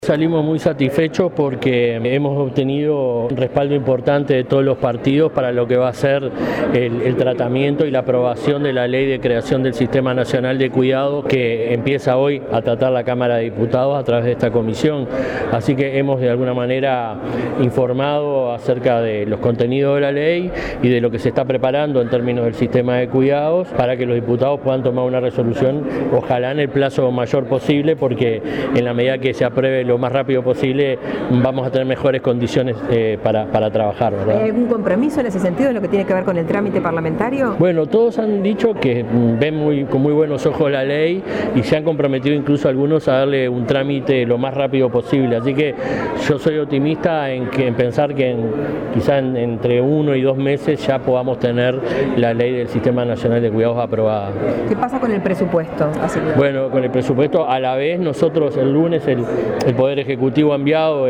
Salimos muy satisfechos porque hemos obtenido un respaldo importante de todos los partidos para lo que va a ser el tratamiento y la aprobación de la ley de creación del Sistema Nacional de Cuidado que empieza hoy a tratar la Cámara de Diputados a través de esta comisión. Así que hemos de alguna manera informado acerca de los contenidos de la ley y de lo que se está preparando en términos del sistema de cuidados para que los diputados puedan tomar una resolución, ojalá en el plazo mayor posible, porque en la medida que se apruebe lo más rápido posible vamos a tener mejores condiciones para trabajar, ¿verdad? ¿Hay algún compromiso en ese sentido en lo que tiene que ver con el trámite parlamentario? Bueno, todos han dicho que ven con muy buenos ojos la ley y se han comprometido incluso algunos a darle un trámite lo más rápido posible, así que yo soy optimista en pensar que quizá entre 1 y 2 meses ya podamos tener la ley del Sistema Nacional de Cuidados aprobada. ¿Qué pasa con el presupuesto? Bueno, con el presupuesto a la vez nosotros el lunes el Poder Ejecutivo ha enviado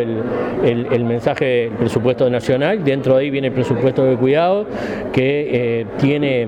el mensaje del presupuesto nacional, dentro de ahí viene el presupuesto de cuidados que tiene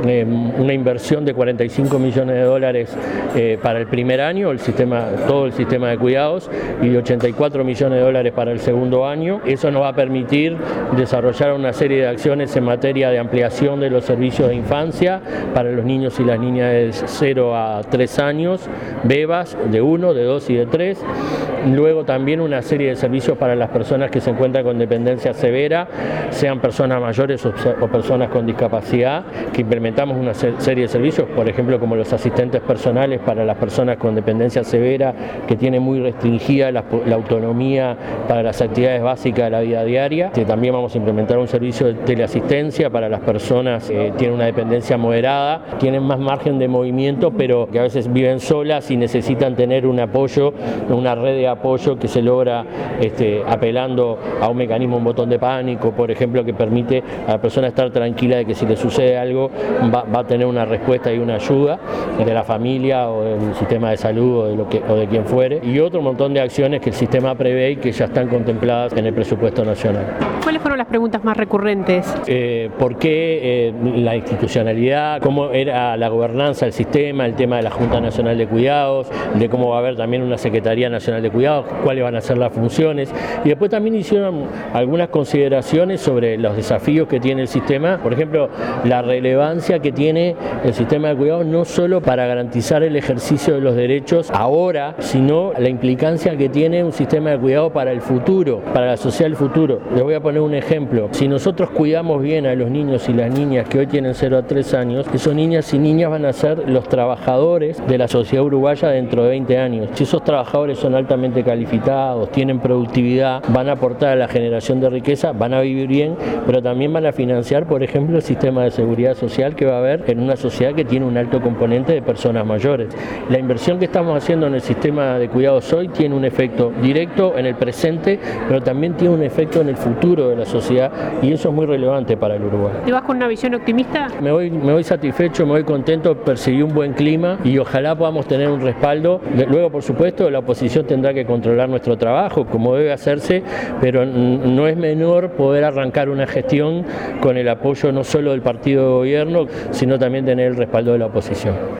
una inversión de 45 millones de dólares para el primer año, todo el sistema de cuidados, y de 84 millones de dólares para el segundo año. Eso nos va a permitir desarrollar una serie de acciones en materia de ampliación de los servicios de infancia para los niños y las niñas de 0 a 3 años, bebas de 1, de 2 y de 3. Luego también una serie de servicios para las personas que se encuentran con dependencia severa, sean personas mayores o personas con discapacidad, que implementamos una serie de servicios, por ejemplo como los asistentes personales para las personas con dependencia severa, que tienen muy restringida la autonomía para las actividades básicas de la vida diaria. También vamos a implementar un servicio de teleasistencia para las personas que tienen una dependencia moderada, tienen más margen de movimiento, pero que a veces viven solas y necesitan tener un apoyo, una red de apoyo que se logra apelando a un mecanismo, un botón de pánico, por ejemplo, que permite a la persona estar tranquila de que si le sucede algo va a tener una respuesta y una ayuda de la familia o del sistema de salud o de quien fuere, y otro montón de acciones que el sistema prevé y que ya están contempladas en el presupuesto nacional. ¿Cuáles fueron las preguntas más recurrentes? ¿Por qué la institucionalidad? ¿Cómo era la gobernanza del sistema? El tema de la Junta Nacional de Cuidados, de cómo va a haber también una Secretaría Nacional de Cuidados, cuáles van a ser las funciones, y después también hicieron algunas consideraciones sobre los desafíos que tiene el sistema, por ejemplo, la relevancia que tiene el sistema de cuidados no solo para garantizar el ejercicio de los derechos ahora, sino la implicancia que tiene un sistema de cuidado para el futuro, para la sociedad del futuro. Les voy a poner un ejemplo. Si nosotros cuidamos bien a los niños y las niñas que hoy tienen 0 a 3 años, esos niñas y niñas van a ser los trabajadores de la sociedad uruguaya dentro de 20 años. Si esos trabajadores son altamente calificados, tienen productividad, van a aportar a la generación de riqueza, van a vivir bien, pero también van a financiar, por ejemplo, el sistema de seguridad social que va a haber en una sociedad que tiene un alto componente de personas mayores. La inversión que estamos haciendo en el sistema de cuidados hoy tiene un efecto directo en el presente, pero también tiene un efecto en el futuro de la sociedad, y eso es muy relevante para el Uruguay. ¿Te vas con una visión optimista? Me voy satisfecho, me voy contento, percibí un buen clima y ojalá podamos tener un respaldo. Luego, por supuesto, la oposición tendrá que controlar nuestro trabajo, como debe hacerse, pero no es menor poder arrancar una gestión con el apoyo no solo del partido de gobierno, sino también tener el respaldo de la oposición.